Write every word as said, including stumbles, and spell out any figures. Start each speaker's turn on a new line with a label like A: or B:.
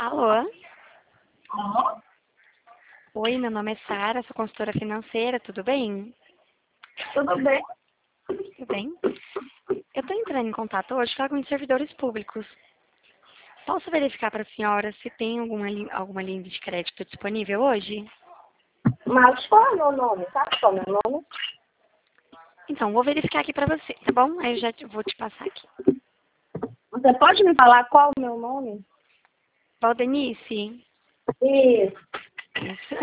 A: Alô?
B: Alô?
A: Oi, meu nome é Sara, sou consultora financeira, tudo bem?
B: Tudo bem?
A: Tudo bem? Eu estou entrando em contato hoje com alguns servidores públicos. Posso verificar para a senhora se tem alguma, li- alguma linha de crédito disponível hoje?
B: Mas qual é o meu nome? Sabe qual é o meu nome?
A: Então, vou verificar aqui para você, tá bom? Aí eu já te- vou te passar aqui.
B: Você pode me falar qual é o meu nome?
A: Valdenice?
B: Isso.
A: Isso.